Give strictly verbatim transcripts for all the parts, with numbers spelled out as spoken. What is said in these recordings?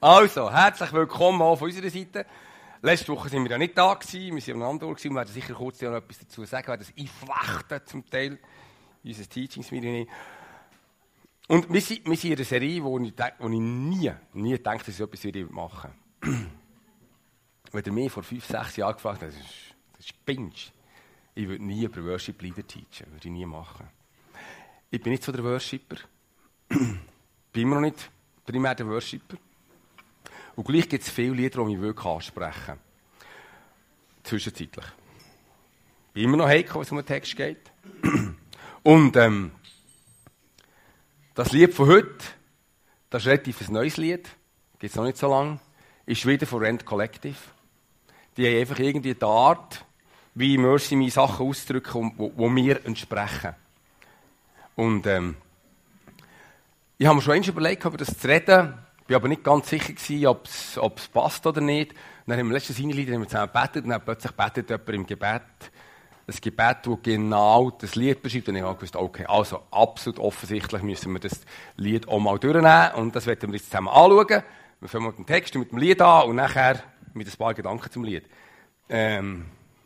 Also, herzlich willkommen auch von unserer Seite. Letzte Woche sind wir ja nicht da gewesen, wir waren am anderen Ort, wir werden sicher kurz noch etwas dazu sagen, wir werden das einflechten zum Teil, unser Teachings-Video. Und wir sind, wir sind in einer Serie, wo ich, wo ich nie, nie gedacht, dass ich etwas machen würde. Wenn ihr mich vor fünf, sechs Jahren gefragt habt, das ist, das ist Pinch. Ich würde nie über Worship Leader teachen, würde ich nie machen. Ich bin nicht so der Worshipper. bin immer noch nicht primär der Worshipper. Und gleich gibt es viele Lieder, die mich wirklich ansprechen. Zwischenzeitlich. Ich bin immer noch heikel, was um den Text geht. Und ähm, das Lied von heute, das ist relativ ein neues Lied, gibt es noch nicht so lange, ist wieder von Rent Collective. Die haben einfach irgendwie die Art, wie Mercy meine Sachen ausdrücken, wo, wo mir entsprechen. Und ähm, ich habe mir schon einmal überlegt, über das zu reden. Ich war aber nicht ganz sicher gewesen, ob es passt oder nicht. Und dann haben wir letztes Lied zusammen gebetet und dann plötzlich betet jemand im Gebet. Ein Gebet, das genau das Lied beschreibt. Und ich habe gewusst, okay, also absolut offensichtlich müssen wir das Lied auch mal durchnehmen. Und das werden wir jetzt zusammen anschauen. Wir fangen mit dem Text und mit dem Lied an und nachher mit ein paar Gedanken zum Lied. Ähm,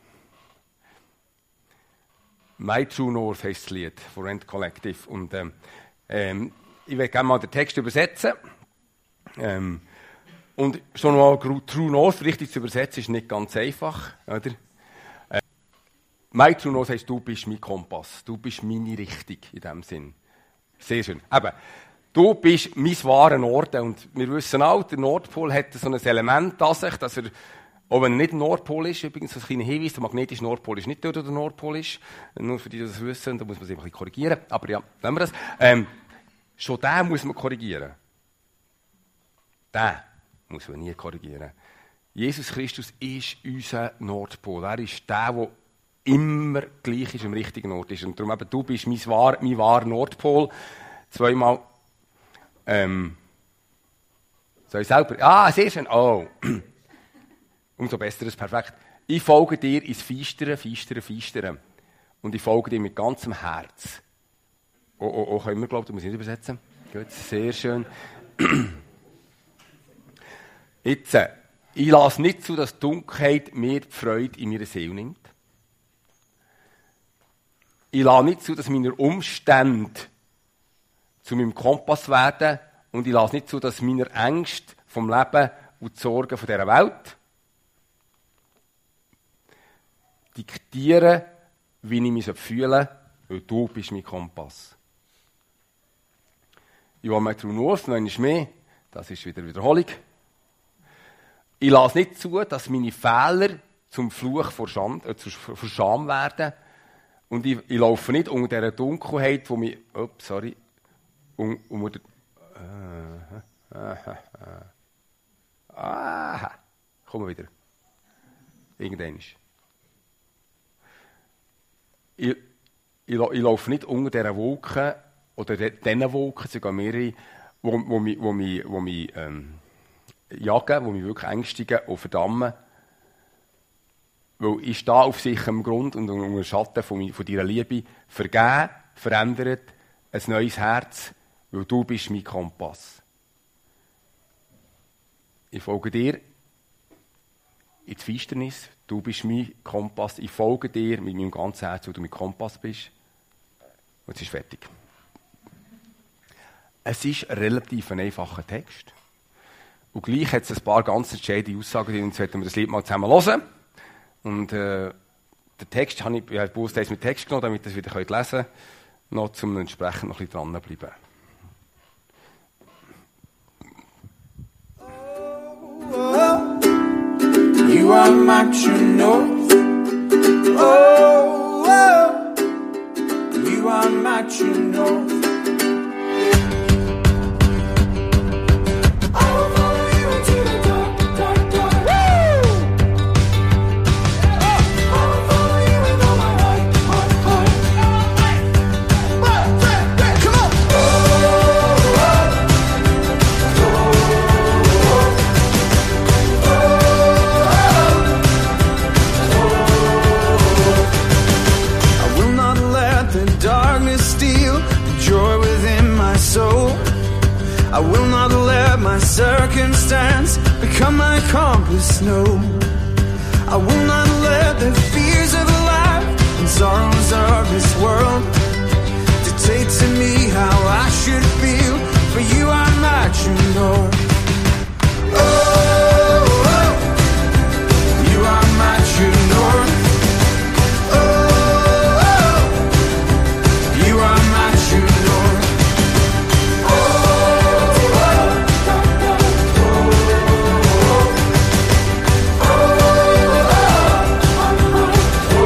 My True North heisst das Lied von Rent Collective. Und ähm, ähm, ich werde gerne mal den Text übersetzen. Ähm, und schon mal True North richtig zu übersetzen, ist nicht ganz einfach. Oder? Äh, My True North heisst, du bist mein Kompass. Du bist meine Richtung in diesem Sinn. Sehr schön. Eben, du bist mein wahrer Norden. Und wir wissen auch, der Nordpol hat so ein Element an sich, dass er, auch wenn er nicht Nordpol ist, übrigens so ein kleiner Hinweis, der magnetische Nordpol ist nicht dort, wo der Nordpol ist. Nur für die, die das wissen, da muss man sich ein bisschen korrigieren. Aber ja, nehmen wir das. Ähm, schon den muss man korrigieren. Den muss man nie korrigieren. Jesus Christus ist unser Nordpol. Er ist der, der immer gleich ist, am richtigen Ort ist. Und darum eben, du bist mein wahrer mein wahr Nordpol. Zweimal. Ähm, soll ich selber? Ah, sehr schön. Oh. Umso besser ist perfekt. Ich folge dir ins Feistere, Feistere, Feistere. Und ich folge dir mit ganzem Herz. Oh, oh, oh, können wir, glaube ich, muss ich nicht übersetzen. Gut, sehr schön. Jetzt, ich lasse nicht zu, dass die Dunkelheit mir die Freude in meiner Seele nimmt. Ich lasse nicht zu, dass meine Umstände zu meinem Kompass werden. Und ich lasse nicht zu, dass meine Ängste vom Leben und die Sorgen von dieser Welt diktieren, wie ich mich fühle, weil du bist mein Kompass. Ich will mal True North, noch einmal mehr. Das ist wieder Wiederholung. Ich lasse nicht zu, dass meine Fehler zum Fluch vor, Schand, äh, vor Scham werden. Und ich, ich laufe nicht unter dieser Dunkelheit, wo mich... Oh, sorry. Un, unter der... Äh, äh, äh, äh. Ah, kommen wir wieder. Irgendwann. Ich, ich, ich laufe nicht unter dieser Wolke, oder diesen Wolken, sogar mehrere, wo, wo mich... Wo mich, wo mich ähm, jagen, die mich wirklich ängstigen und verdammen. Weil ich stehe auf sicherem Grund und unter dem Schatten von, von deiner Liebe vergeben, verändert, ein neues Herz, weil du bist mein Kompass. Ich folge dir ins Finsternis, du bist mein Kompass, ich folge dir mit meinem ganzen Herz, weil du mein Kompass bist. Und es ist fertig. Es ist ein relativ einfacher Text. Und gleich hat es ein paar ganz entscheidende Aussagen drin, und jetzt werden wir das Lied mal zusammen hören. Und äh, den Text habe ich, ich habe bewusst mit Text genommen, damit ihr es wieder lesen könnt, noch zum entsprechend noch ein bisschen dranbleiben. Oh, you are my true north. Oh, oh, you are my true north. compass know. I will not let the fears of life and sorrows of this world dictate to me how I should feel. For you are my true north. Oh, oh, you are my true north. Oh, oh, you are my true north. Oh, oh, oh, oh,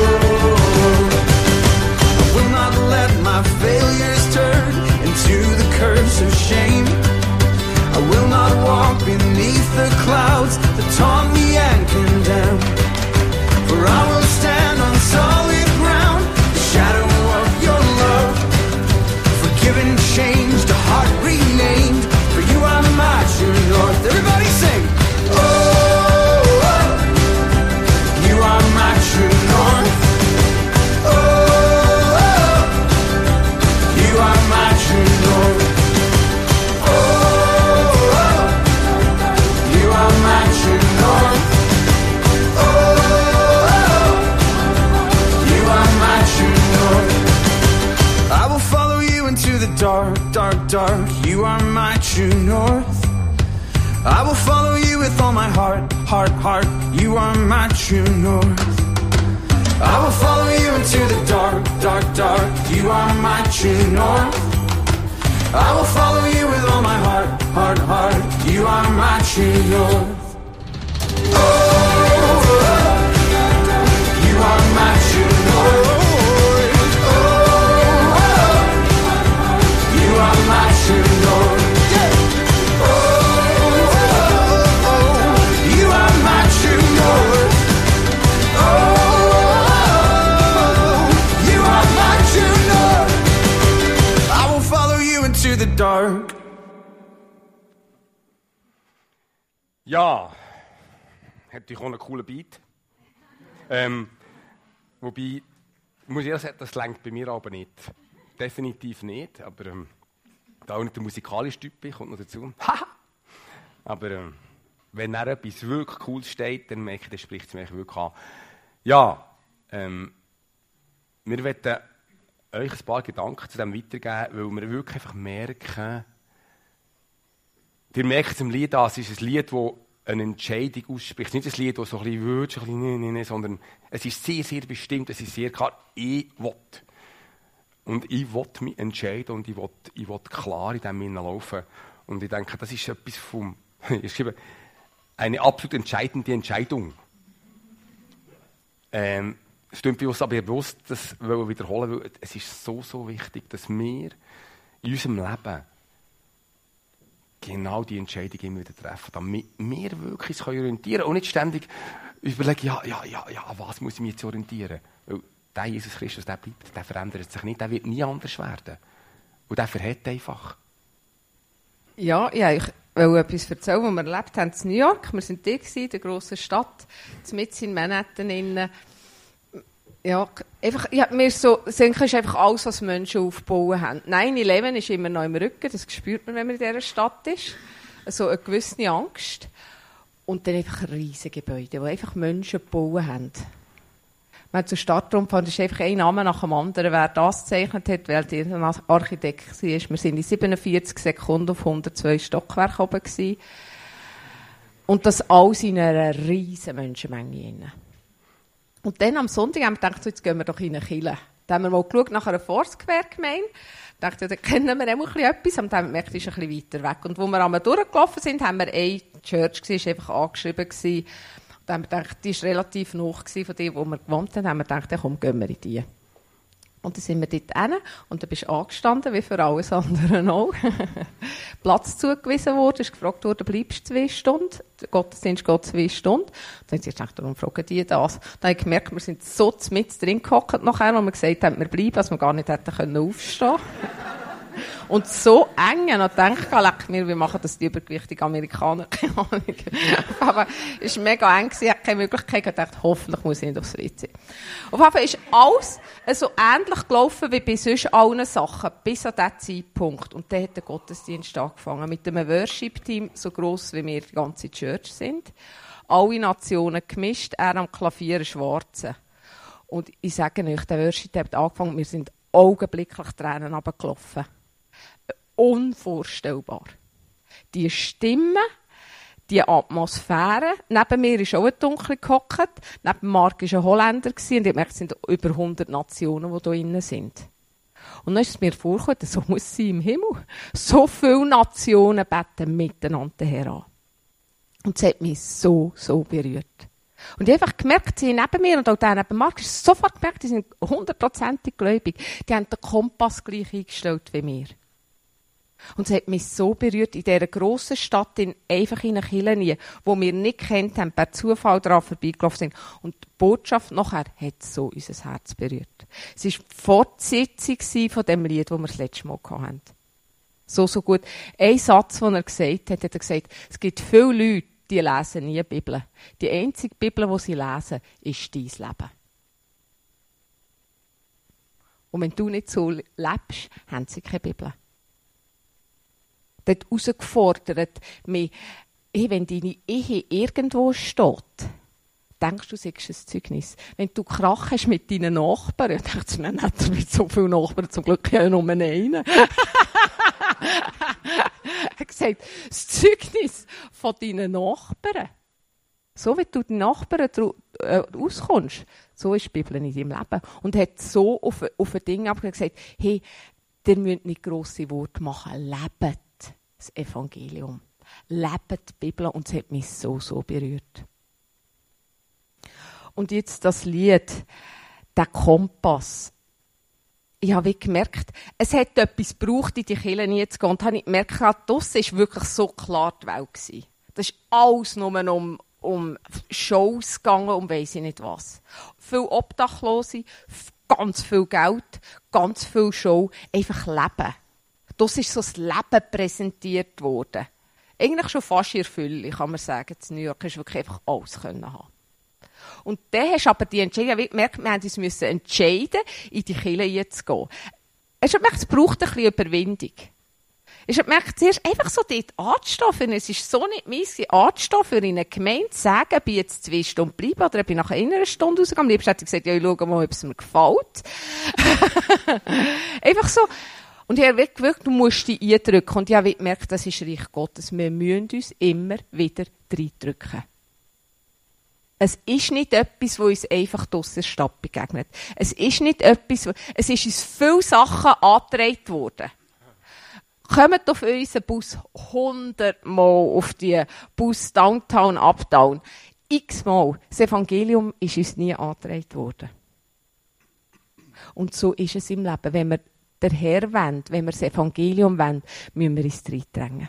I will not let my failures turn into the curse of shame. I will not walk beneath the clouds that taunt me and condemn. For I will stand on solid ground, the shadow of your love. Forgiven, changed, a heart renamed. For you are my true north. Everybody sing. Oh, oh, you are my true north. Oh, oh, you are my true north. Oh, oh, you are my true north. Oh, oh, you are my true north. I will follow you into the dark, dark, dark. You are my true north. I will follow you with all my heart, heart, heart. You are my true north. I will follow you into the dark, dark, dark. You are my true north. I will follow you with all my heart, heart, heart. You are my true north. Oh, you are my true north. Oh, you are my true north. Oh, you are my true north. Oh, you are my true north. I will follow you into the dark. Ja, hat natürlich auch einen coolen Beat. Ähm, wobei, ich muss ehrlich sagen, das lenkt bei mir aber nicht. Definitiv nicht, aber ähm, da auch nicht der musikalische Typ bin, kommt noch dazu. Aber ähm, wenn er etwas wirklich Cooles steht, dann merke ich, das spricht es mich wirklich an. Ja, ähm, wir wollen euch ein paar Gedanken zu dem weitergeben, weil wir wirklich einfach merken, ihr merkt es im Lied an, es ist ein Lied, das eine Entscheidung ausspricht. Nicht ein Lied, das so ein bisschen wird, ein bisschen nee, nee, nee, sondern es ist sehr, sehr bestimmt, es ist sehr klar, ich will. Und ich will mich entscheiden und ich will, ich will klar in diesem Sinne laufen. Und ich denke, das ist etwas vom, ich schreibe, eine absolut entscheidende Entscheidung. Ähm, es stimmt bei uns aber bewusst, das wollen wir wiederholen, weil es ist so, so wichtig, dass wir in unserem Leben genau die Entscheidung immer wieder treffen, damit wir wirklich uns orientieren können und nicht ständig überlegen, ja, ja, ja, ja, an was muss ich mich jetzt orientieren? Weil der Jesus Christus, der bleibt, der verändert sich nicht, der wird nie anders werden. Und der verhält einfach. Ja, ja, ich wollte etwas erzählen, was wir erlebt haben in New York. Wir waren dort, in der grossen Stadt, mitten in Manhattan. Innen. Ja, einfach, ich habe mir so, denke, ist einfach alles, was Menschen aufgebaut haben. neun elf ist immer noch im Rücken, das spürt man, wenn man in dieser Stadt ist. So eine gewisse Angst. Und dann einfach riesige Gebäude, die einfach Menschen gebaut haben. Man hat zur Stadtrundfahrt, das ist einfach ein Name nach dem anderen, wer das gezeichnet hat, wer der Architekt war. Wir sind in siebenundvierzig Sekunden auf hundertzwei Stockwerke oben gewesen. Und das alles in einer riesen Menschenmenge. Und dann am Sonntag haben wir gedacht, jetzt gehen wir doch in eine Kirche. Dann haben wir mal geschaut nach einer Foursquare-Gemeinde. Ich dachte, ja, da kennen wir auch etwas, und dann haben wir gemerkt, die ist ein bisschen weiter weg. Und wo wir einmal durchgelaufen sind, haben wir eine Church gesehen, die war einfach angeschrieben gewesen. Und dann haben wir gedacht, die war relativ nah von dem, wo wir gewohnt haben. Dann haben wir gedacht, ja, komm, gehen wir in die. Und dann sind wir dort hin und dann bist du angestanden, wie für alles andere auch. Platz zugewiesen wurde, ist gefragt worden, bleibst du zwei Stunden? Der Gottesdienst geht zwei Stunden. Dann haben sie gedacht, warum fragen die das? Dann habe ich gemerkt, wir sind so mit drin gehockt nachher, wo wir gesagt haben, wir bleiben, dass wir gar nicht hätten aufstehen können. Und so eng, und ich denke, leck mir, wie machen das die übergewichtigen Amerikaner? Keine Ahnung. Aber es war mega eng, ich hatte keine Möglichkeit, ich dachte, hoffentlich muss ich nicht aufs W C. Auf jeden Fall ist alles so ähnlich gelaufen wie bei sonst allen Sachen, bis an diesen Zeitpunkt. Und dann hat der Gottesdienst angefangen, mit einem Worship-Team, so gross wie wir die ganze Church sind. Alle Nationen gemischt, er am Klavier, ein Schwarze. Und ich sage euch, der Worship hat angefangen, wir sind augenblicklich Tränen runtergelaufen. Unvorstellbar. Die Stimmen, die Atmosphäre. Neben mir ist auch ein Dunkel gehockt. Neben Marc war ein Holländer und ich merke, es sind über hundert Nationen, die hier drin sind. Und dann ist es mir vorgekommen, so muss es sein im Himmel. So viele Nationen beten miteinander heran. Und es hat mich so, so berührt. Und ich habe einfach gemerkt, sie neben mir und auch der neben Marc, ich habe sofort gemerkt, die sind hundertprozentig gläubig. Die haben den Kompass gleich eingestellt wie mir. Und es hat mich so berührt, in dieser grossen Stadt, in einfach in einer Kirche, die wir nicht kennt haben, per Zufall daran vorbeigelaufen sind. Und die Botschaft nachher hat so unser Herz berührt. Es war die Fortsetzung von dem Lied, das wir das letzte Mal hatten. So, so gut. Ein Satz, den er gesagt hat, hat er gesagt, es gibt viele Leute, die lesen nie Bibel. Die einzige Bibel, die sie lesen, ist dein Leben. Und wenn du nicht so lebst, haben sie keine Bibel. Dort herausgefordert, mich, hey, wenn deine Ehe irgendwo steht, denkst du, du sagst ein Zeugnis. Wenn du Krach hast mit deinen Nachbarn, dann denkst du, man hat mit so vielen Nachbarn, zum Glück ja nur einen. Er hat gesagt, das Zeugnis von deinen Nachbarn. So wie du den Nachbarn äh, auskommst, so ist die Bibel in deinem Leben. Und hat so auf, auf ein Ding abgesagt, hey, ihr müsst nicht grosse Worte machen, lebt das Evangelium. Lebt die Bibel, und es hat mich so, so berührt. Und jetzt das Lied, der Kompass. Ich habe gemerkt, es hat etwas gebraucht, in die Kirche nie zu gehen. Und habe ich gemerkt, das war wirklich so klar die Welt gewesen. Das ist alles nur um, um Shows gegangen, um weiss ich nicht was. Viele Obdachlose, ganz viel Geld, ganz viel Show, einfach Leben. Das ist so das Leben präsentiert worden. Eigentlich schon fast in Fülle, kann man sagen. In New York hast du wirklich einfach alles können haben. Und dann hast du aber die Entscheidung, wie gemerkt, wir mussten uns entscheiden, in die Kirche zu gehen. Hast du gemerkt, es braucht ein bisschen Überwindung. Hast du gemerkt, zuerst einfach so dort anzustehen, es ist so nicht meins, anzustehen, für eine Gemeinde zu sagen, ob ich jetzt zwei Stunden bleibe oder ob ich nach einer Stunde rausgehe. Am liebsten hätte ich gesagt, ja, ich schaue mal, ob es mir gefällt. Einfach so. Und ich habe wirklich, du musst dich eindrücken. Und ich habe gemerkt, das ist Reich Gottes. Wir müssen uns immer wieder reindrücken. Es ist nicht etwas, das uns einfach draussen in der Stadt begegnet. Es ist nicht etwas, es ist uns viele Sachen angetragen worden. Kommt auf unseren Bus hundertmal auf die Bus Downtown, Uptown. X-mal. Das Evangelium ist uns nie angetragen worden. Und so ist es im Leben. Wenn wir den Herr wollen, wenn wir das Evangelium wollen, müssen wir uns reindrängen.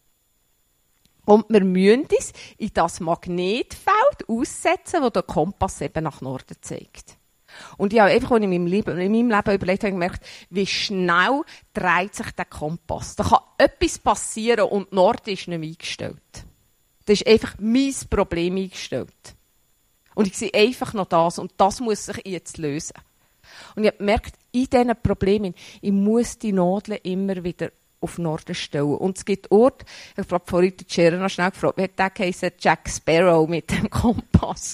Und wir müssen uns in das Magnetfeld aussetzen, das der Kompass eben nach Norden zeigt. Und ich habe einfach, als ich in meinem Leben, in meinem Leben überlegt habe, gemerkt, wie schnell dreht sich der Kompass. Da kann etwas passieren und Norden ist nicht mehr eingestellt. Da ist einfach mein Problem eingestellt. Und ich sehe einfach noch das und das muss sich jetzt lösen. Und ich habe gemerkt, in diesen Problemen, ich muss die Nadeln immer wieder auf Norden stellen. Und es gibt Orte, ich habe vorhin die Sharon noch schnell gefragt, wie hat der geheißen? Jack Sparrow mit dem Kompass.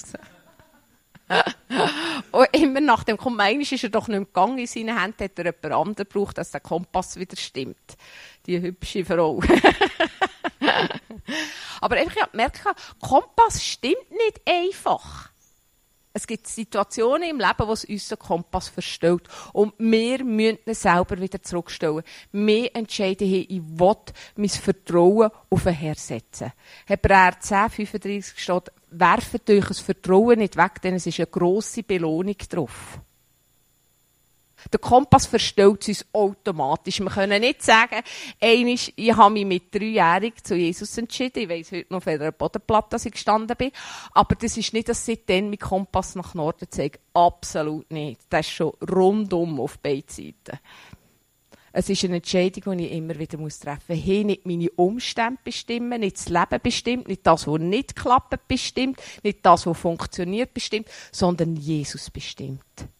Und immer nach dem Kompass ist er doch nicht mehr gegangen. In seinen Händen hat er jemand anderen gebraucht, dass der Kompass wieder stimmt. Die hübsche Frau. Aber einfach, ich habe gemerkt, Kompass stimmt nicht einfach. Es gibt Situationen im Leben, wo es unseren Kompass verstellt. Und wir müssen ihn selber wieder zurückstellen. Wir entscheiden hier, ich will mein Vertrauen auf den Herrn setzen. Hebräer zehn, fünfunddreißig steht, werft euch das Vertrauen nicht weg, denn es ist eine grosse Belohnung drauf. Der Kompass verstellt uns automatisch. Wir können nicht sagen, einmal, ich habe mich mit dreijährig zu Jesus entschieden. Ich weiss heute noch, auf welcher Bodenplatte dass ich gestanden bin. Aber das ist nicht, dass seitdem mein Kompass nach Norden zeigt. Absolut nicht. Das ist schon rundum auf beiden Seiten. Es ist eine Entscheidung, die ich immer wieder treffen muss. Hey, nicht meine Umstände bestimmen, nicht das Leben bestimmt, nicht das, was nicht klappt, bestimmt, nicht das, was funktioniert, bestimmt, sondern Jesus bestimmt.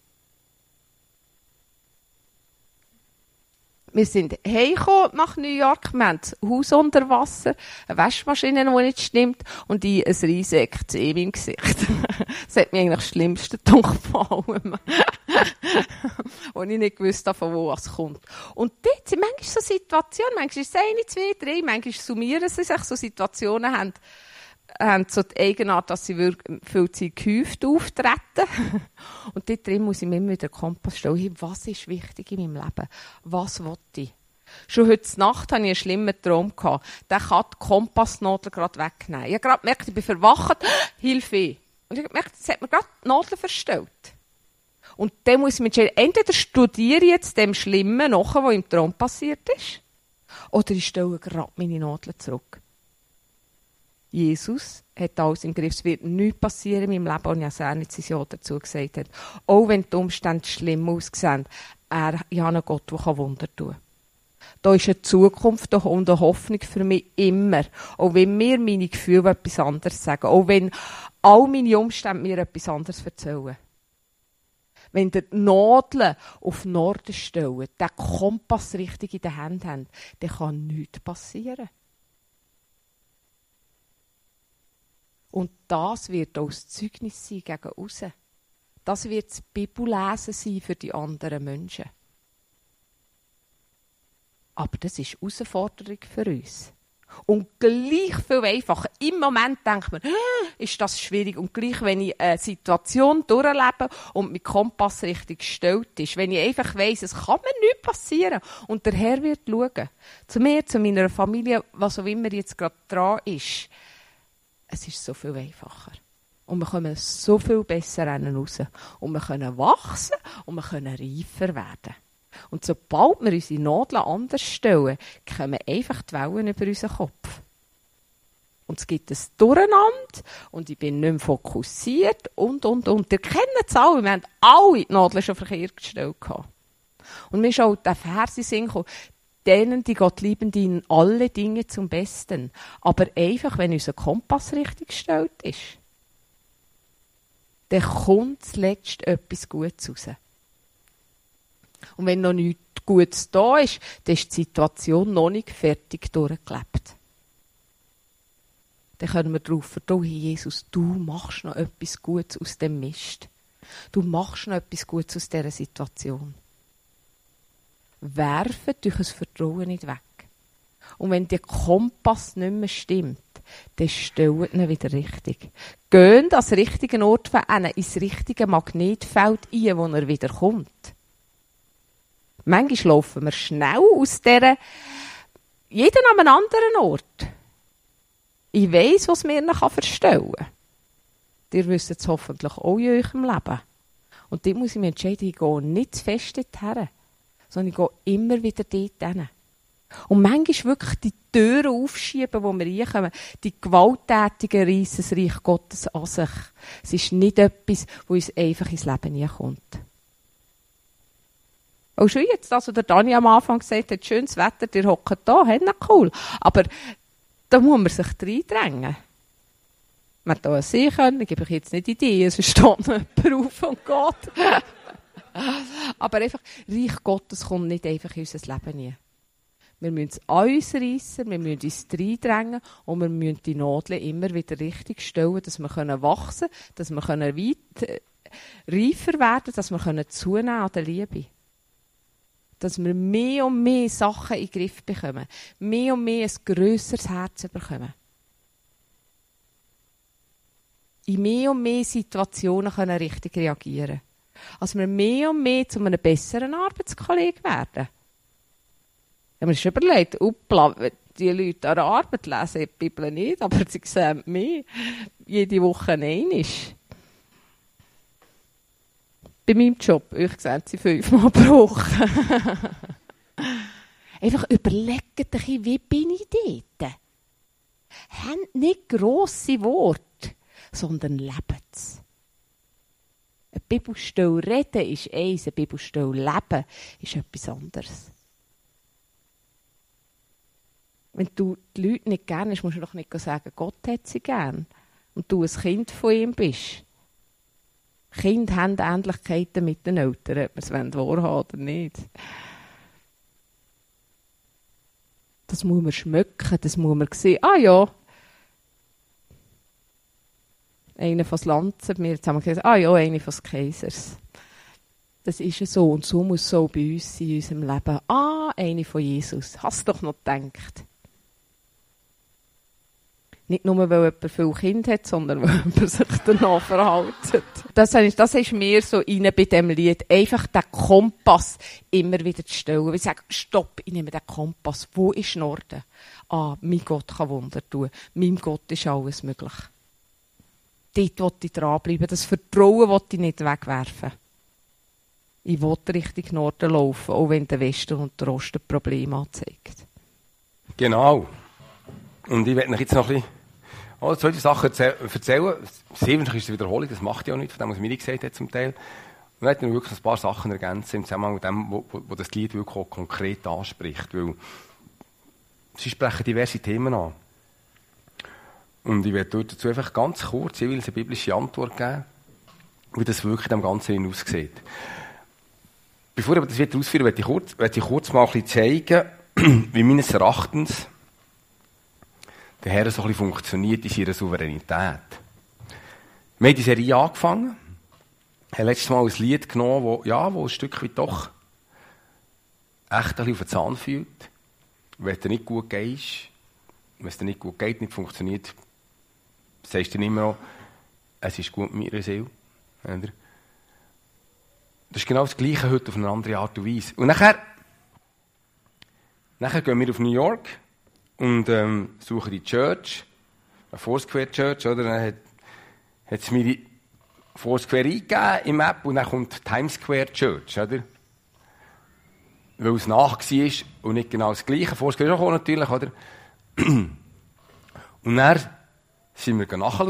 Wir sind heimgekommen nach New York, wir haben das Haus unter Wasser, eine Waschmaschine, die nicht stimmt, und ich ein riesiges Ekzem im Gesicht. Das hat mir eigentlich das Schlimmste gedacht von allem. Und ich nicht gewusst habe, von wo es kommt. Und dort sind manchmal so Situationen, manchmal ist es eine, zwei, drei, manchmal summieren sie sich, so Situationen haben, haben so die Eigenart, dass sie wirklich viel Zeit gehäuft auftreten. Und dort drin muss ich mir immer wieder den Kompass stellen, hey, was ist wichtig in meinem Leben? Was will ich? Schon heute Nacht hatte ich einen schlimmen Traum gehabt. Der kann die Kompassnadel gerade wegnehmen. Ich habe gerade gemerkt, ich bin verwacht, Hilfe. Und ich habe gemerkt, jetzt hat mir gerade die Nadel verstellt. Und dann muss ich mich entscheiden, entweder studiere ich jetzt dem Schlimmen nach, was im Traum passiert ist, oder ich stelle gerade meine Nadel zurück. Jesus hat alles im Griff. Es wird nichts passieren in meinem Leben, und ich habe nicht sein Ja dazu gesagt hat. Auch wenn die Umstände schlimm aussehen, er, ich habe einen Gott, der Wunder tun kann. Da ist eine Zukunft und eine Hoffnung für mich immer. Auch wenn mir meine Gefühle etwas anderes sagen. Auch wenn all meine Umstände mir etwas anderes erzählen. Wenn ihr die Nadeln auf Norden stellen, den Kompass richtig in der Hand haben, dann kann nichts passieren. Und das wird auch das Zeugnis sein gegen aussen. Das wird das Bibellesen sein für die anderen Menschen. Aber das ist eine Herausforderung für uns. Und gleich viel einfacher. Im Moment denkt man, ist das schwierig. Und gleich, wenn ich eine Situation durchlebe und mein Kompass richtig gestellt ist, wenn ich einfach weiss, es kann mir nichts passieren. Und der Herr wird schauen. Zu mir, zu meiner Familie, was auch immer jetzt gerade dran ist. Es ist so viel einfacher. Und wir kommen so viel besser raus. Und wir können wachsen und wir können reifer werden. Und sobald wir unsere Nadeln anders stellen, kommen einfach die Wellen über unseren Kopf. Und es gibt ein Durcheinander und ich bin nicht mehr fokussiert und, und, und. Ihr kennt es alle, wir haben alle die Nadeln schon verkehrt gestellt. Und mir ist auch der Vers in den Sinn gekommen, denen, die Gott lieben, dienen alle Dinge zum Besten. Aber einfach, wenn unser Kompass richtig gestellt ist, dann kommt zuletzt etwas Gutes raus. Und wenn noch nichts Gutes da ist, dann ist die Situation noch nicht fertig durchgelebt. Dann können wir darauf vertrauen, Jesus, du machst noch etwas Gutes aus dem Mist. Du machst noch etwas Gutes aus dieser Situation. Werfen durch das Vertrauen nicht weg. Und wenn der Kompass nicht mehr stimmt, dann stellt ihn wieder richtig. Geht an den richtigen Ort verändern, ins richtige Magnetfeld ein, wo er wieder kommt. Manchmal laufen wir schnell aus dieser, jeder an einem anderen Ort. Ich weiss, was mir noch verstellen kann. Ihr wisst es hoffentlich auch in eurem Leben. Und dort muss ich mich entscheiden, ich gehe nicht zu fest dorthin, sondern ich gehe immer wieder dort hin. Und manchmal wirklich die Türen aufschieben, wo wir reinkommen. Die Gewalttätigen reissen das Reich Gottes an sich. Es ist nicht etwas, das uns einfach ins Leben hineinkommt. Auch schon jetzt, das, was der Dani am Anfang gesagt hat, schönes Wetter, ihr hockt da, hey, cool. Aber da muss man sich reindrängen. Man hätte auch sehen können, gebe ich jetzt nicht Ideen, es steht noch jemand auf von Gott. Aber einfach, Reich Gottes kommt nicht einfach in unser Leben hinein. Wir müssen es an uns reissen, wir müssen uns reindrängen und wir müssen die Nadeln immer wieder richtig stellen, dass wir wachsen können, dass wir weit äh, reifer werden, dass wir zunehmen an der Liebe. Dass wir mehr und mehr Sachen in den Griff bekommen. Mehr und mehr ein grösseres Herz bekommen. In mehr und mehr Situationen können richtig reagieren. Dass wir mehr und mehr zu einem besseren Arbeitskollegen werden. Ich habe mir schon überlegt, uppla, die Leute an der Arbeit lesen die Bibel nicht, aber sie sehen mehr. Jede Woche einmal. Bei meinem Job, ich sehe sie fünfmal pro Woche. Einfach überlegt euch, wie bin ich dort? Habt nicht grosse Worte, sondern lebt es. Eine Bibelstelle reden ist eins, eine Bibelstelle leben ist etwas anderes. Wenn du die Leute nicht gerne hast, musst du doch nicht sagen, Gott hat sie gern. Und du ein Kind von ihm bist. Kinder haben Ähnlichkeiten mit den Eltern, ob wir es wahrhaben oder nicht. Das muss man schmecken, das muss man sehen. Ah ja, einer von Lanzen, wir haben gesagt, ah ja, einer von Kaisers. Das ist ja so und so muss es so bei uns sein in unserem Leben. Ah, eine von Jesus. Hast du doch noch gedacht? Nicht nur, weil jemand viele Kinder hat, sondern weil jemand sich danach verhält. Das ist, das ist mir so rein bei diesem Lied. Einfach den Kompass immer wieder zu stellen. Ich sage, stopp, ich nehme den Kompass. Wo ist Norden? Ah, mein Gott kann Wunder tun. Meinem Gott ist alles möglich. Dort will ich dranbleiben. Das Vertrauen will ich nicht wegwerfen. Ich will Richtung Norden laufen, auch wenn der Westen und der Osten Probleme anzeigt. Genau. Und ich werde euch jetzt noch ein bisschen oh, solche Sachen erzählen. Sehr wahrscheinlich ist es eine Wiederholung, das macht ja auch nicht, von dem, was Miri gesagt hat zum Teil. Und ich werde wirklich ein paar Sachen ergänzen im Zusammenhang mit dem, wo, wo, wo das Lied wirklich auch konkret anspricht. Weil sie sprechen diverse Themen an. Und ich werde dazu einfach ganz kurz jeweils eine biblische Antwort geben, wie das wirklich dem Ganzen aussieht. Bevor ich das wieder ausführe, werde ich kurz, werde ich kurz mal ein bisschen zeigen, wie meines Erachtens der Herr so ein bisschen funktioniert in seiner Souveränität. Wir haben die Serie angefangen, haben letztes Mal ein Lied genommen, das ja, ein Stück weit doch echt ein bisschen auf den Zahn fühlt. Wenn es dir nicht gut geht, wenn es dir nicht gut geht, nicht funktioniert, sagst du dann immer noch, es ist gut mit meiner Seele. Das ist genau das Gleiche heute auf eine andere Art und Weise. Und nachher, nachher gehen wir auf New York und ähm, suchen die Church, eine Foursquare Church, oder? Dann hat, hat es mir die Foursquare eingegeben im App und dann kommt Times Square Church, oder? Weil es nach war und nicht genau das Gleiche. Foursquare ist auch natürlich, oder? Und dann sind wir nachschauen.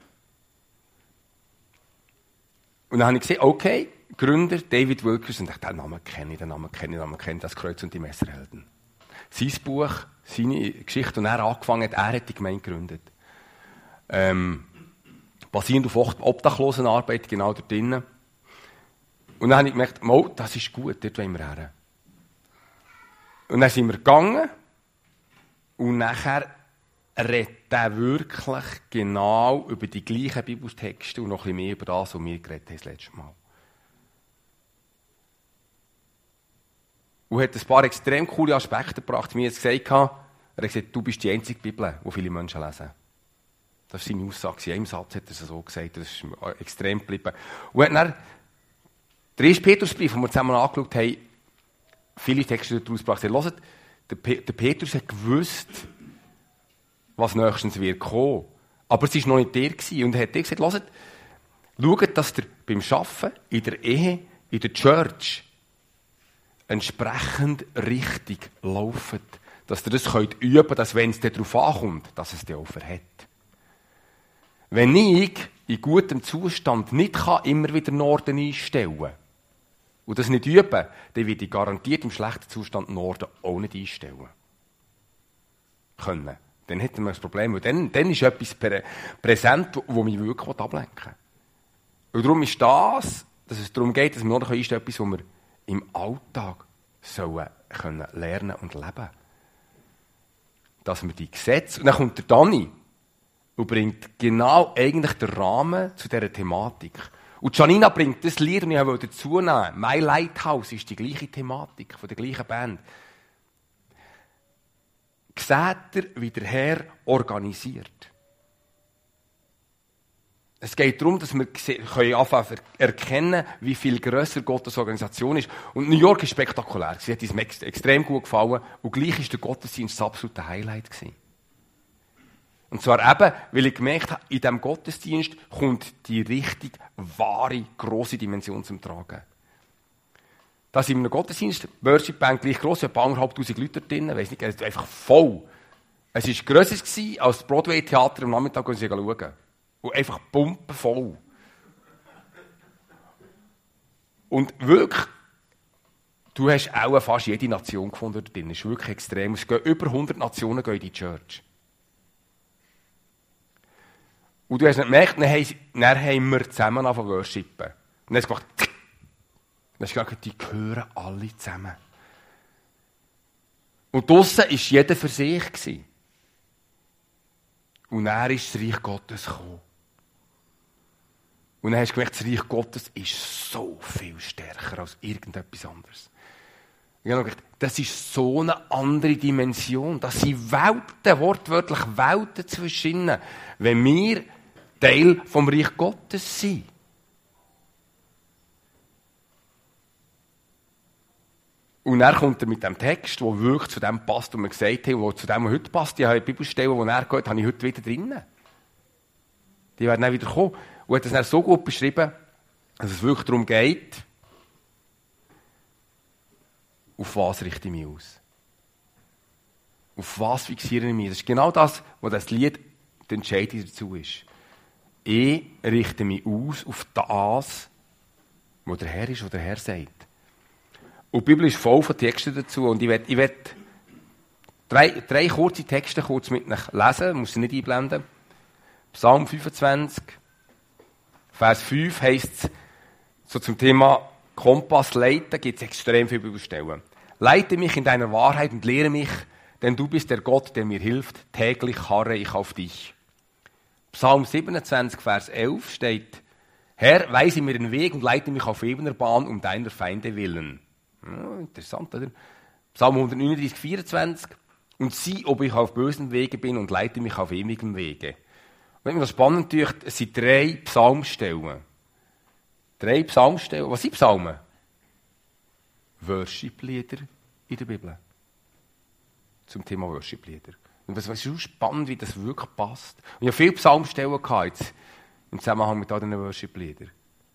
Und dann habe ich gesehen, okay, Gründer David Wilkerson, und ich dachte, den Namen kenne ich, den Namen kenne ich, den Namen kenne ich, das Kreuz und die Messerhelden. Sein Buch, seine Geschichte, und er angefangen hat, er hat die Gemeinde gegründet. Ähm, basierend auf Obdachlosenarbeit, genau dort drinnen. Und dann habe ich gemerkt, Mo, das ist gut, dort wollen wir her. Und dann sind wir gegangen, und nachher redet er wirklich genau über die gleichen Bibeltexte und noch ein bisschen mehr über das, was wir geredet haben das letzte Mal. Und hat ein paar extrem coole Aspekte gebracht. Wie er es gesagt hat, er hat gesagt, du bist die einzige Bibel, die viele Menschen lesen. Das war seine Aussage. In einem Satz hat er es so gesagt. Das ist extrem geblieben. Und hat dann den ersten Petrusbrief, den wir zusammen angeschaut haben, viele Texte daraus gebracht. Er hört, der, Pe- der Petrus hat gewusst, was nächstens wird kommen. Aber es war noch nicht der gewesen. Und er hat gesagt, hört, schaut, dass ihr beim Arbeiten, in der Ehe, in der Church, entsprechend richtig laufen. Dass ihr das könnt üben, dass wenn es darauf ankommt, dass es dir auch verhält. Wenn ich in gutem Zustand nicht kann, immer wieder Norden einstellen kann, und das nicht üben, dann werde ich garantiert im schlechten Zustand Norden auch nicht einstellen können. Dann hätten wir das Problem, weil dann, dann ist etwas prä- präsent, das mich wirklich ablenken will. Und darum ist das, dass es darum geht, dass wir Norden einstellen können, etwas, was wir im Alltag sollen können lernen und leben. Dass wir die Gesetze, und dann kommt der Dani und bringt genau eigentlich den Rahmen zu dieser Thematik. Und Janina bringt das Lied, und ich wollte dazu nehmen. My Lighthouse ist die gleiche Thematik von der gleichen Band. Seht ihr, wie der Herr organisiert? Es geht darum, dass wir können anfangen erkennen, wie viel grösser Gottes Organisation ist. Und New York ist spektakulär. Sie hat uns extrem gut gefallen. Und gleich war der Gottesdienst das absolute Highlight gewesen. Und zwar eben, weil ich gemerkt habe, in diesem Gottesdienst kommt die richtig wahre, grosse Dimension zum Tragen. Da sind wir in einem Gottesdienst, Worship Band gleich gross, ein paar anderthalbtausend Leute drin, weiss nicht, einfach voll. Es war grösser gewesen als das Broadway-Theater am Nachmittag, wo sie schauen. Und einfach pumpenvoll. Und wirklich, Du hast auch fast jede Nation gefunden dort drin. Das ist wirklich extrem. Es gehen über hundert Nationen gehen in die Church. Und du hast nicht gemerkt, dann haben, dann haben wir zusammen angefangen zu worshipen. Und dann hast du gemacht, dann hast du gesagt, die gehören alle zusammen. Und draussen war jeder für sich. Und dann ist das Reich Gottes gekommen. Und dann hast du gemerkt, das Reich Gottes ist so viel stärker als irgendetwas anderes. Ich habe gedacht, das ist so eine andere Dimension. Das sind Welten, wortwörtlich Welten zwischen ihnen, wenn wir Teil vom Reich Gottes sind. Und er kommt er mit dem Text, der wirklich zu dem passt, was wir gesagt haben, der zu dem, was heute passt. Ich habe eine Bibelstelle, die er geht, habe ich heute wieder drin. Die werden dann wieder kommen. Und hat das dann so gut beschrieben, dass es wirklich darum geht, auf was richte ich mich aus? Auf was fixiere ich mich? Das ist genau das, was das Lied die Entscheidung dazu ist. Ich richte mich aus auf das, was der Herr ist, was der Herr sagt. Und die Bibel ist voll von Texten dazu. Und ich werde, ich werde drei, drei kurze Texte kurz mit euch lesen, ich muss sie nicht einblenden. Psalm fünfundzwanzig, Vers fünf heisst es, so zum Thema Kompass leiten, gibt es extrem viele Bibelstellen. Leite mich in deiner Wahrheit und lehre mich, denn du bist der Gott, der mir hilft. Täglich harre ich auf dich. Psalm siebenundzwanzig, Vers elf steht, Herr, weise mir den Weg und leite mich auf ebener Bahn um deiner Feinde willen. Ja, interessant, oder? Psalm hundertneununddreißig, vierundzwanzig, und sieh, ob ich auf bösen Wege bin und leite mich auf ewigem Wege. Wenn mir das spannend tut, es sind drei Psalmstellen. Drei Psalmstellen. Was sind Psalmen? Worship-Lieder in der Bibel. Zum Thema Worship-Lieder. Und das ist so spannend, wie das wirklich passt. Und ich habe viele Psalmstellen gehabt jetzt, im Zusammenhang mit all diesen Worship-Liedern.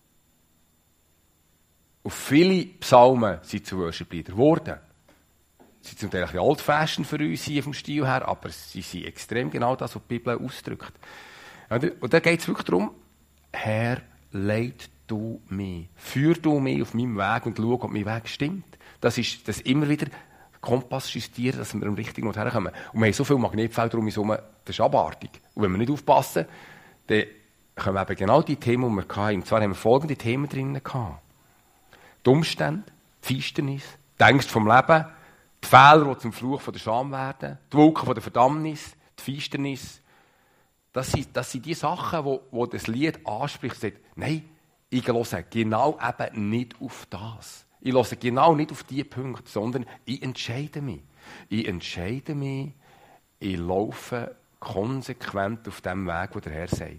Und viele Psalmen sind zu Worship-Liedern geworden. Sie sind zum Teil ein bisschen old-fashioned für uns hier vom Stil her, aber sie sind extrem genau das, was die Bibel ausdrückt. Und da geht es wirklich darum, Herr, leit du mich, führ du mich auf meinem Weg und schau, ob mein Weg stimmt. Das ist das immer wieder Kompass justieren, dass wir am richtigen Ort herkommen. Und wir haben so viele Magnetfelder um uns herum, das ist abartig. Und wenn wir nicht aufpassen, dann kommen eben genau die Themen, die wir hatten. Und zwar haben wir folgende Themen drin gehabt. Die Umstände, die Finsternis, die Ängste vom Leben, die Fehler, die zum Fluch von der Scham werden, die Wolken von der Verdammnis, die Finsternis. Das sind, das sind die Sachen, wo, wo das Lied anspricht und sagt, nein, ich höre genau eben nicht auf das. Ich höre genau nicht auf diese Punkte, sondern ich entscheide mich. Ich entscheide mich, ich laufe konsequent auf dem Weg, wo der Herr sagt.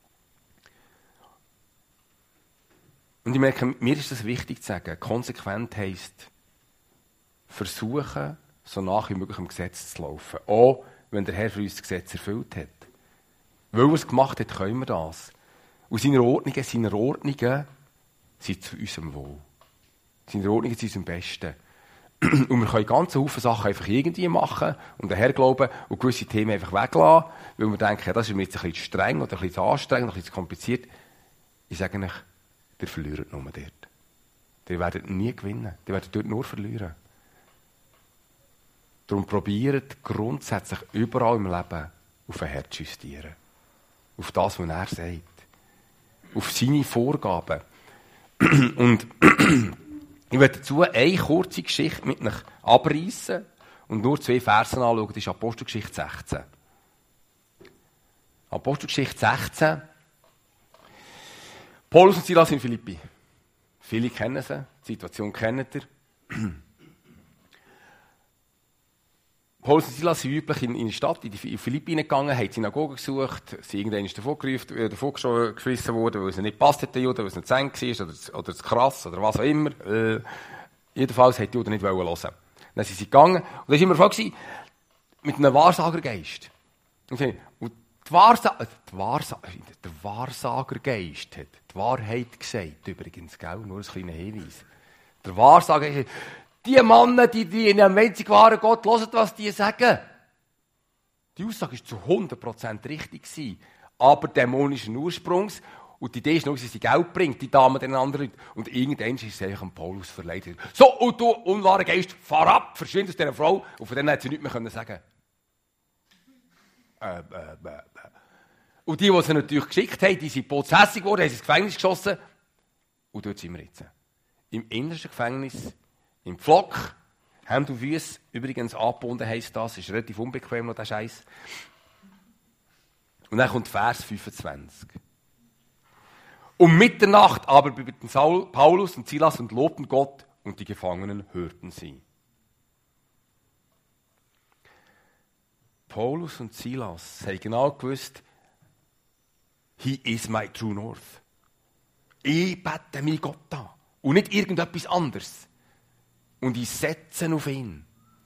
Und ich merke, mir ist das wichtig zu sagen, konsequent heisst, versuchen, so nach wie möglich am Gesetz zu laufen. Auch wenn der Herr für uns das Gesetz erfüllt hat. Weil er es gemacht hat, können wir das. Und seine Ordnungen, seine Ordnungen sind zu unserem Wohl. Seine Ordnungen sind unserem Besten. Und wir können ganz viele Sachen einfach irgendwie machen und den Herr glauben und gewisse Themen einfach weglassen, weil wir denken, ja, das ist mir jetzt ein bisschen streng oder ein bisschen anstrengend, ein bisschen kompliziert. Ich sage euch, ihr verliert nur dort. Ihr werdet nie gewinnen. Ihr werdet dort nur verlieren. Darum probiert grundsätzlich überall im Leben auf den Herr zu justieren. Auf das, was er sagt. Auf seine Vorgaben. Und ich werde dazu eine kurze Geschichte mit euch abreißen und nur zwei Versen anschauen. Das ist Apostelgeschichte sechzehn. Apostelgeschichte sechzehn. Paulus und Silas in Philippi. Viele kennen sie, die Situation kennt ihr. Paulus und Silas sind üblich in, in die Stadt, in die Philippi gegangen, haben die Synagoge gesucht, sind irgendwann davon gerufen, äh, davon geschmissen worden, weil es nicht passt hat, den Juden, weil es nicht zu eng war, oder, oder zu krass, oder was auch immer. Äh, jedenfalls wollten die Juden nicht hören. Dann sind sie gegangen, und das war immer der Fall, mit einem Wahrsagergeist. Und die Wahrsa- die Wahrsa- der Wahrsagergeist hat die Wahrheit gesagt, übrigens, gell? Nur ein kleiner Hinweis. Der Wahrsagergeist, die Männer, die, die in einem einzig wahren Gott hören, was die sagen. Die Aussage war zu hundert Prozent richtig, aber dämonischen Ursprungs. Und die Idee ist nur, dass sie Geld bringt, die Dame den anderen Leuten. Und irgendwann ist sie einfach an Paulus verleitet. So, und du, unwahrer Geist, fahr ab, verschwinde aus dieser Frau. Und von denen hat sie nichts mehr sagen. Äh, äh, äh, äh. Und die, die sie natürlich geschickt haben, die sind prozessig geworden, haben sie ins Gefängnis geschossen. Und dort sind wir jetzt. Im innersten Gefängnis, im Pflock, Hände und Füße, übrigens angebunden heisst das, ist relativ unbequem noch der Scheiß. Und dann kommt Vers fünfundzwanzig. Um Mitternacht aber bebeten Saul, Paulus und Silas und lobten Gott, und die Gefangenen hörten sie. Paulus und Silas haben genau gewusst, he is my true north. Ich bete mich Gott an. Und nicht irgendetwas anderes. Und ich setze auf ihn.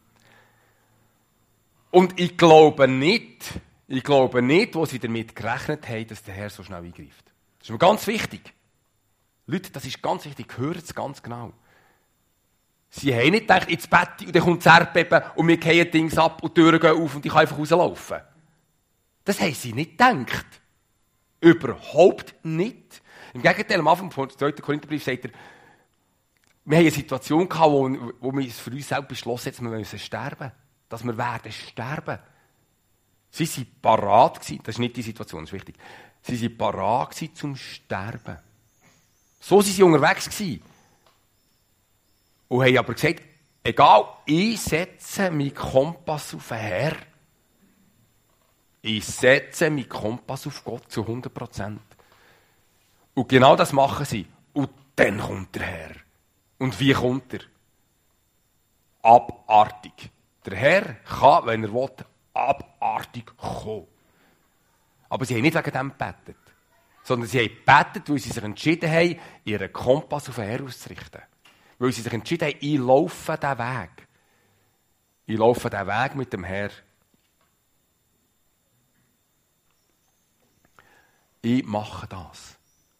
Und ich glaube nicht, ich glaube nicht, wo sie damit gerechnet haben, dass der Herr so schnell eingreift. Das ist mir ganz wichtig. Leute, das ist ganz wichtig, hört es ganz genau. Sie haben nicht gedacht, ins Bett und dann kommt das Erdbeben und wir fallen Dings ab und die Türen gehen auf und ich kann einfach rauslaufen. Das haben sie nicht gedacht. Überhaupt nicht. Im Gegenteil, am Anfang des zweiten Korintherbrief sagt er, wir haben eine Situation gehabt, wo, wo wir für uns selbst beschlossen haben, dass wir müssen sterben. Dass wir werden sterben. Sie waren parat gewesen, das ist nicht die Situation, das ist wichtig. Sie waren parat gewesen zum Sterben. So waren sie unterwegs gewesen. Und haben aber gesagt, egal, ich setze meinen Kompass auf den Herr. Ich setze meinen Kompass auf Gott zu hundert Prozent. Und genau das machen sie. Und dann kommt der Herr. Und wie kommt er? Abartig. Der Herr kann, wenn er will, abartig kommen. Aber sie haben nicht wegen dem gebetet. Sondern sie haben gebetet, weil sie sich entschieden haben, ihren Kompass auf den Herr auszurichten. Weil sie sich entschieden haben, ich laufe diesen Weg. Ich laufe diesen Weg mit dem Herr. Ich mache das.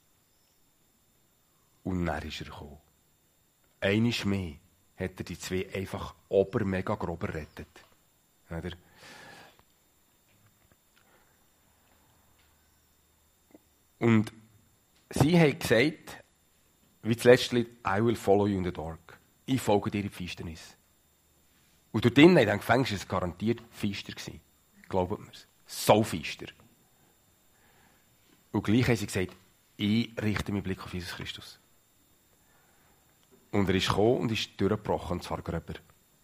Und dann ist er gekommen. Einmal mehr hat er die zwei einfach ober mega grob errettet. Oder? Und sie haben gesagt, wie das letzte Lied, I will follow you in the dark. Ich folge dir in die Finsternis. Und dort drinnen, in diesem Gefängnis, war es garantiert finster gewesen. Glaubt mir es. So finster. Und gleich haben sie gesagt, ich richte meinen Blick auf Jesus Christus. Und er ist gekommen und ist durchgebrochen, und zwar gröber.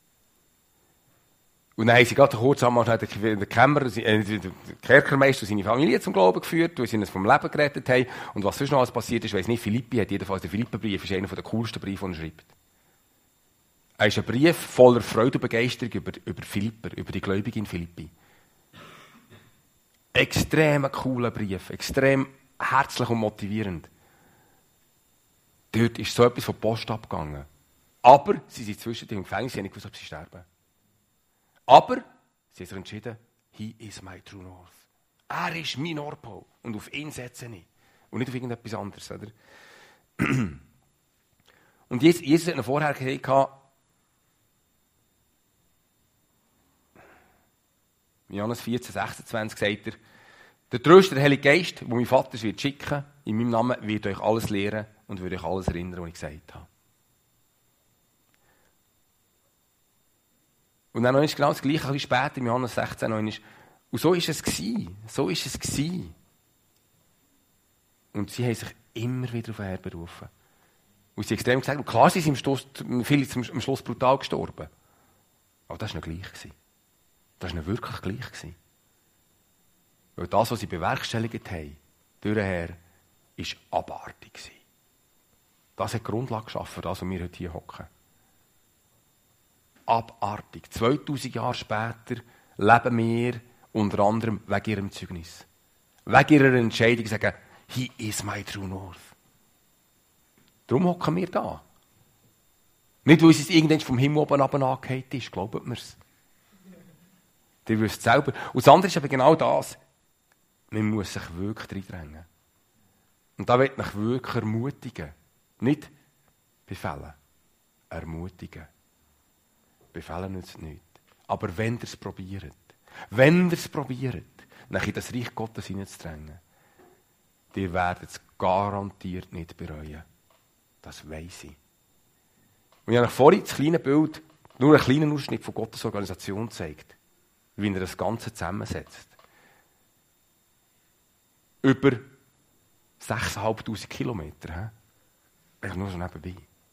Und dann haben sie gerade kurz einmal den Kämmerer, äh, den Kerkermeister und seine Familie zum Glauben geführt, weil sie uns vom Leben gerettet haben. Und was sonst noch alles passiert ist, weiss nicht, Philippi hat jedenfalls, der Philippenbrief ist einer der coolsten Briefe, den er schreibt. Er ist ein Brief voller Freude und Begeisterung über, über Philipper, über die Gläubigen in Philippi. Extrem cooler Brief, extrem herzlich und motivierend. Dort ist so etwas von Post abgegangen. Aber sie sind zwischen dem Gefängnis, sie haben nicht gewusst, ob sie sterben. Aber sie haben sich entschieden, he is my true north. Er ist mein Nordpol. Und auf ihn setze ich. Und nicht auf irgendetwas anderes. Oder? Und Jesus, Jesus hat noch vorher gesagt, in Johannes vierzehn, sechsundzwanzig sagt er, der Tröster, der Heilige Geist, den mein Vater wird schicken, in meinem Namen wird euch alles lehren und wird euch alles erinnern, was ich gesagt habe. Und dann ist genau das Gleiche, ein bisschen später, in Johannes sechzehn, noch ist, und so ist es gewesen. So ist es gewesen. Und sie haben sich immer wieder auf den Herrn berufen. Und sie haben extrem gesagt, und klar, sie sind am Schluss, viele sind am Schluss brutal gestorben. Aber das war noch gleich gewesen. Das war noch wirklich gleich gewesen. Weil das, was sie bewerkstelligt haben, durch den Herr, war abartig gewesen. Das hat die Grundlage geschaffen für das, was wir heute hier hocken. Abartig. zweitausend Jahre später leben wir unter anderem wegen ihrem Zeugnis. Wegen ihrer Entscheidung zu sagen, he is my true north. Darum hocken wir da. Nicht, weil es irgendwann vom Himmel oben runter angefallen ist, glaubt mir's. Ihr wisst es selber. Und das andere ist aber genau das. Man muss sich wirklich reindrängen. Und da will ich mich wirklich ermutigen. Nicht befehlen. Ermutigen. Befehlen nützt nichts. Aber wenn ihr es probiert, wenn ihr es probiert, dann in das Reich Gottes hineinzudrängen, ihr werdet es garantiert nicht bereuen. Das weiss ich. Und ich habe euch vorhin das kleine Bild, nur einen kleinen Ausschnitt von Gottes Organisation gezeigt, wie er das Ganze zusammensetzt. Über sechstausendfünfhundert Kilometer. He? Nur so nebenbei.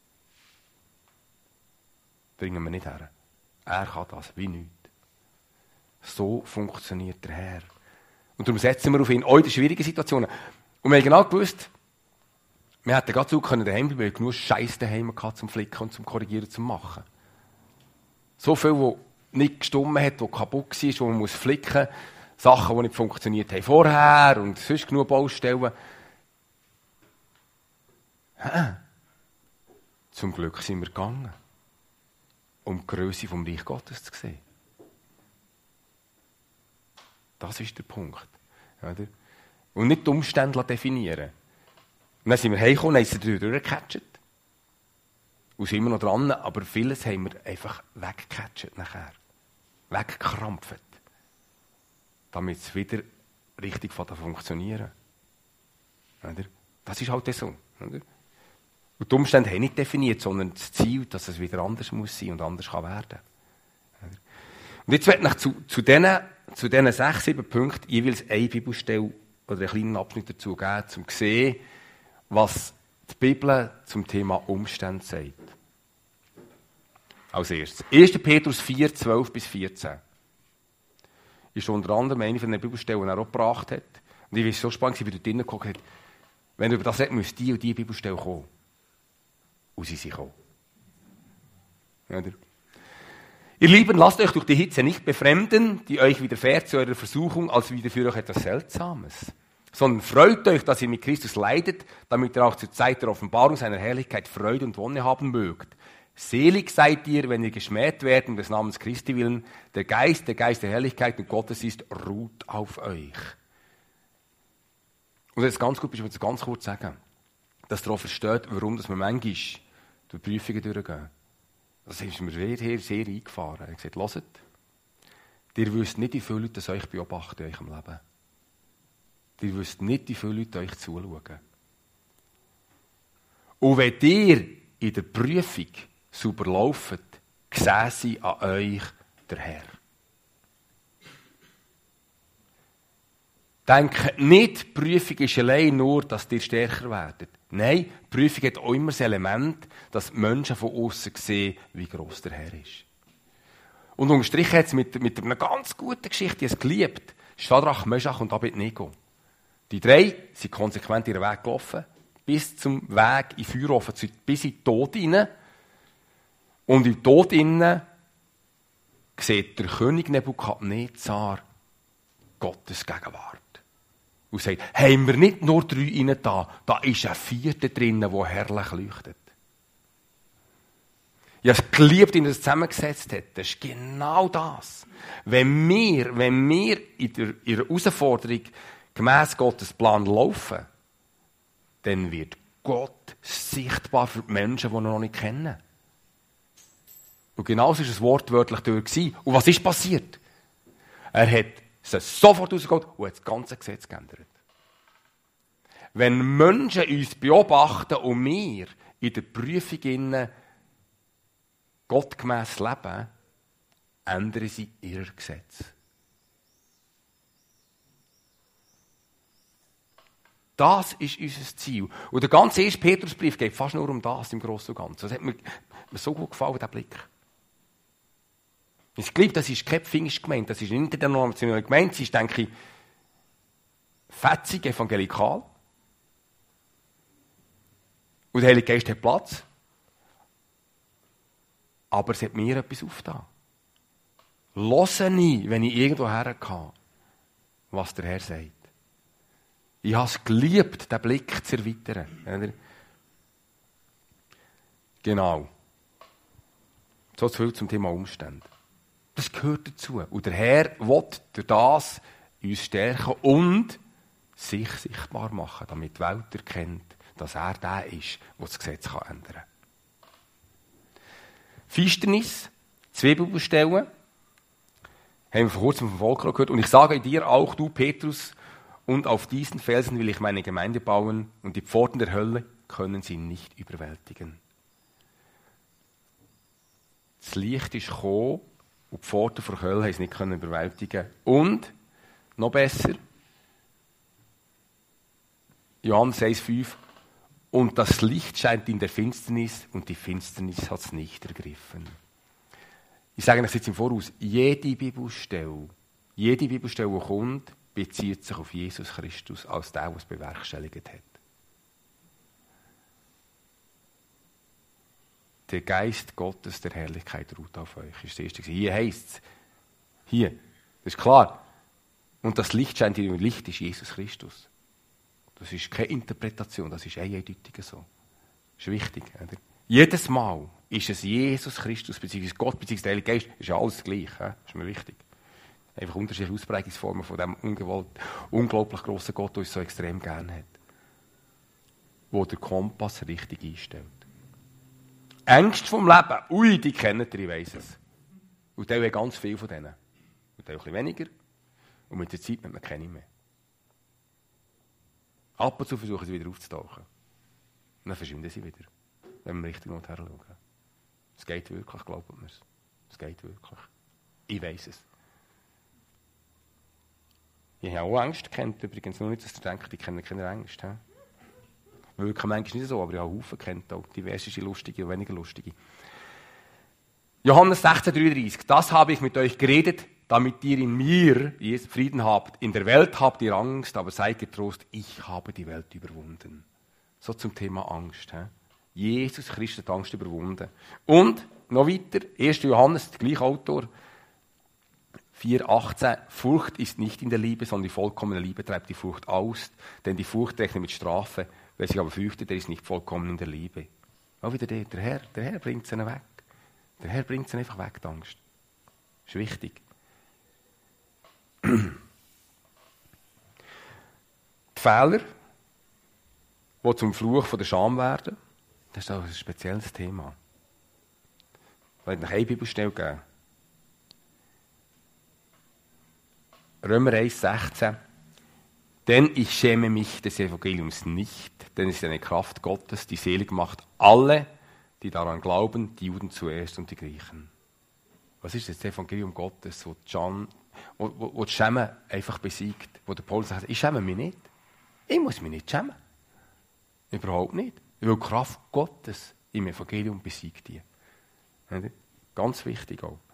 Bringen wir nicht her. Er kann das, wie nichts. So funktioniert der Herr. Und darum setzen wir auf ihn, auch in den schwierigen Situationen. Und wir haben genau gewusst, wir hätten gerade so daheim bleiben, weil wir genug Scheiß daheim hatten, zum Flicken und zum Korrigieren, zum Machen. So viel, was nicht gestummen hat, was kaputt war, wo man muss flicken muss, Sachen, die nicht funktioniert haben vorher und sonst genug Baustellen. Ja. Zum Glück sind wir gegangen, um die Grösse vom Reich Gottes zu sehen. Das ist der Punkt. Oder? Und nicht die Umstände definieren. Und dann sind wir heimgekommen und haben sie durchgecatcht. Und sind immer noch dran, aber vieles haben wir einfach weggecatcht nachher. Weggekrampft. Damit es wieder richtig funktionieren. Oder? Das ist halt so. Oder? Und die Umstände haben nicht definiert, sondern das Ziel, dass es wieder anders muss sein und anders kann werden. Oder? Und jetzt werde ich zu, zu diesen zu diesen sechs, sieben Punkten jeweils eine Bibelstelle oder einen kleinen Abschnitt dazu geben, um zu sehen, was die Bibel zum Thema Umstände sagt. Als erstes. erster Petrus vier, zwölf bis vierzehn. Ist unter anderem eine von den Bibelstellen, die er auch gebracht hat. Und ich war so spannend, wie er dort drinnen geguckt hat, wenn du über das redest, muss die und die Bibelstelle kommen. Und sie sind gekommen. Oder? Ihr Lieben, lasst euch durch die Hitze nicht befremden, die euch widerfährt zu eurer Versuchung, als wieder für euch etwas Seltsames. Sondern freut euch, dass ihr mit Christus leidet, damit ihr auch zur Zeit der Offenbarung seiner Herrlichkeit Freude und Wonne haben mögt. Selig seid ihr, wenn ihr geschmäht werdet um des Namens Christi willen. Der Geist, der Geist der Herrlichkeit und Gottes ist, ruht auf euch. Und jetzt ganz gut, ich will es ganz kurz sagen, dass ihr auch versteht, warum dass wir manchmal durch Prüfungen durchgehen. Das ist mir hier sehr eingefahren. Er hat gesagt, hört, ihr wisst nicht, wie viele Leute euch beobachten in eurem Leben. Ihr wisst nicht, wie viele Leute euch zuschauen. Und wenn ihr in der Prüfung sauber lauft, sehen sie an euch der Herr. Denkt nicht, die Prüfung ist allein nur, dass ihr stärker werdet. Nein, die Prüfung hat auch immer das Element, dass die Menschen von außen sehen, wie gross der Herr ist. Und unterstrichen hat es mit, mit einer ganz guten Geschichte, die es geliebt. Schadrach, Meschach und Abednego. Die drei sind konsequent ihren Weg gelaufen, bis zum Weg in den Feuerofen, bis in den Tod hinein. Und im Tod hinein sieht der König Nebukadnezar Gottes Gegenwart. Und sagt, haben wir nicht nur drei innen da, da ist ein vierter drinnen, der herrlich leuchtet. Ich habe es geliebt, wie er es zusammengesetzt hat. Das ist genau das. Wenn wir, wenn wir in der, in der Herausforderung gemäss Gottes Plan laufen, dann wird Gott sichtbar für die Menschen, die ihn noch nicht kennen. Und genauso war es wortwörtlich durch. Und was ist passiert? Er hat es sofort rausgeholt und hat das ganze Gesetz geändert. Wenn Menschen uns beobachten und wir in der Prüfung gottgemäss leben, ändern sie ihr Gesetz. Das ist unser Ziel. Und der ganze erste Petrusbrief geht fast nur um das im Großen und Ganzen. Das hat mir, mir so gut gefallen, der Blick. Ich glaube, das ist keine Pfingstgemeinde, das ist eine internationale Gemeinde. Sie ist, denke ich, fetzig, evangelikal. Und der Heilige Geist hat Platz. Aber es hat mir etwas aufgetan. Höre nie, wenn ich irgendwo herkomme, was der Herr sagt. Ich habe es geliebt, den Blick zu erweitern. Genau. So viel zum Thema Umstände. Das gehört dazu. Und der Herr will durch das uns stärken und sich sichtbar machen, damit die Welt erkennt, dass er der ist, der das Gesetz ändern kann. Finsternis, zwei Bibelstellen, haben wir vor kurzem vom Volk gehört. Und ich sage dir auch, du Petrus, und auf diesen Felsen will ich meine Gemeinde bauen und die Pforten der Hölle können sie nicht überwältigen. Das Licht ist gekommen und die Pforten der Hölle haben es nicht können überwältigen. Und, noch besser, Johannes eins fünf, und das Licht scheint in der Finsternis und die Finsternis hat es nicht ergriffen. Ich sage euch jetzt im Voraus, jede Bibelstelle, jede Bibelstelle, die kommt, bezieht sich auf Jesus Christus als der, der es bewerkstelligt hat. Der Geist Gottes der Herrlichkeit ruht auf euch. Das ist das erste. Hier heisst es, hier, das ist klar. Und das Licht scheint in dem Licht ist Jesus Christus. Das ist keine Interpretation, das ist eindeutig so. Das ist wichtig. Oder? Jedes Mal ist es Jesus Christus, beziehungsweise Gott, beziehungsweise der Heilige Geist, ist ja alles gleich. Das ist mir wichtig. Einfach unterschiedliche Ausprägungsformen von dem unglaublich grossen Gott, der uns so extrem gerne hat. Wo der Kompass richtig einstellt. Ängste vom Leben, ui, die kennt ihr, ich weiss es. Und die haben ganz viel von denen. Und die ein bisschen weniger. Und mit der Zeit hat man keine mehr. Ab und zu versuchen sie wieder aufzutauchen. Und dann verschwinden sie wieder, wenn wir richtig noch herschauen. Es geht wirklich, glaubt mir es. Es geht wirklich. Ich weiss es. Ich habe auch Angst kennt übrigens. Nur nicht, dass ihr denkt, ich kenne keine Angst. He? Wirklich manchmal nicht so, aber ich habe Haufen kennt auch. Diverse lustige und weniger lustige. Johannes sechzehn dreiunddreißig. Das habe ich mit euch geredet, damit ihr in mir Frieden habt. In der Welt habt ihr Angst, aber seid getrost, ich habe die Welt überwunden. So zum Thema Angst. He? Jesus Christus hat Angst überwunden. Und, noch weiter, erster Johannes, der gleiche Autor, vier achtzehn. Furcht ist nicht in der Liebe, sondern die vollkommene Liebe treibt die Furcht aus, denn die Furcht rechnet mit Strafe. Wer sich aber fürchtet, der ist nicht vollkommen in der Liebe. Auch wieder der, der Herr, der Herr bringt sie weg. Der Herr bringt sie einfach weg, die Angst. Das ist wichtig. Die Fehler, die zum Fluch von der Scham werden, das ist auch ein spezielles Thema. Ich werde euch eine Bibelstelle geben. Römer eins sechzehn. Denn ich schäme mich des Evangeliums nicht, denn es ist eine Kraft Gottes, die selig macht alle, die daran glauben, die Juden zuerst und die Griechen. Was ist das Evangelium Gottes, wo, John, wo, wo, wo die Schäme einfach besiegt, wo der Paulus sagt, ich schäme mich nicht. Ich muss mich nicht schämen. Überhaupt nicht. Weil die Kraft Gottes im Evangelium besiegt die. Ganz wichtig auch.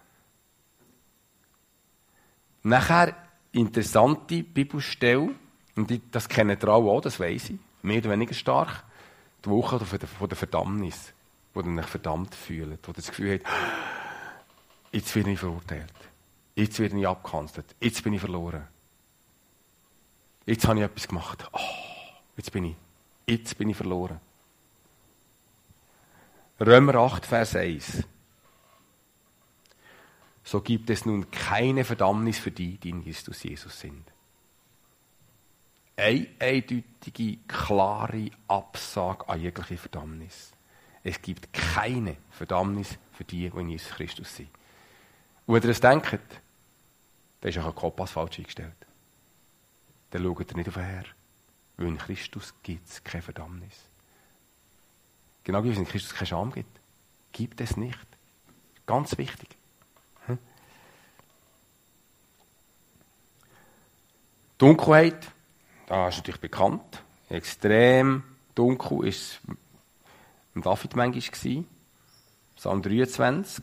Nachher interessante Bibelstelle, und das kennen ihr auch, das weiss ich, mehr oder weniger stark, die Woche von der Verdammnis, wo ihr euch verdammt fühlt, wo ihr das Gefühl habt, jetzt werde ich verurteilt, jetzt werde ich abgekanzelt, jetzt bin ich verloren, jetzt habe ich etwas gemacht, oh, jetzt bin ich, jetzt bin ich verloren. Römer acht, Vers eins. So gibt es nun keine Verdammnis für die, die in Christus Jesus sind. Eine eindeutige, klare Absage an jegliche Verdammnis. Es gibt keine Verdammnis für die, die in Jesus Christus sind. Und wenn ihr das denkt, dann ist euch ein Kompass falsch eingestellt. Dann schaut ihr nicht auf den Herrn. Weil in Christus gibt es keine Verdammnis. Genau wie es in Christus keine Scham gibt. Gibt es nicht. Ganz wichtig. Dunkelheit, das ist natürlich bekannt. Extrem dunkel war es im David manchmal. Psalm dreiundzwanzig.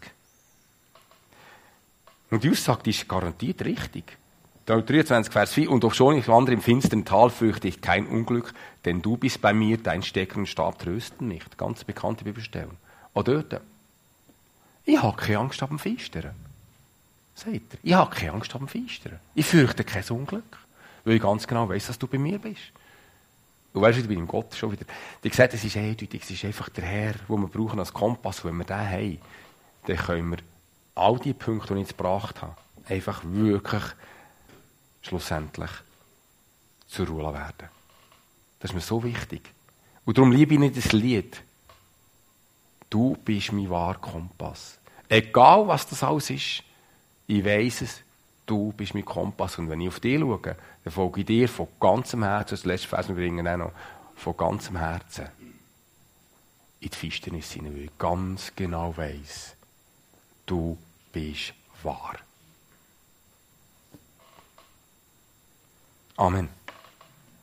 Und die Aussage die ist garantiert richtig. dreiundzwanzig, Vers vier. Und obschon ich wandere im finsteren Tal, fürchte ich kein Unglück, denn du bist bei mir, dein Stecken und Stab trösten mich. Ganz bekannte Bibelstelle. Auch dort. Ich habe keine Angst vor dem Finstern. Sagt er. Ich habe keine Angst vor dem Finstern. Ich fürchte kein Unglück. Weil ich ganz genau weiss, dass du bei mir bist. Und weißt du, ich bin im Gott schon wieder. Die gesagt, es ist eindeutig, es ist einfach der Herr, den wir brauchen als Kompass. Wenn wir den haben, dann können wir all die Punkte, die ich jetzt gebracht habe, einfach wirklich schlussendlich zur Ruhe werden. Das ist mir so wichtig. Und darum liebe ich nicht das Lied. Du bist mein wahrer Kompass. Egal, was das alles ist, ich weiss es, du bist mein Kompass. Und wenn ich auf dich schaue, dann folge ich dir von ganzem Herzen. Das letzte Vers, wir bringen auch noch, von ganzem Herzen in die Finsternis hinein, weil ich ganz genau weiss, du bist wahr. Amen.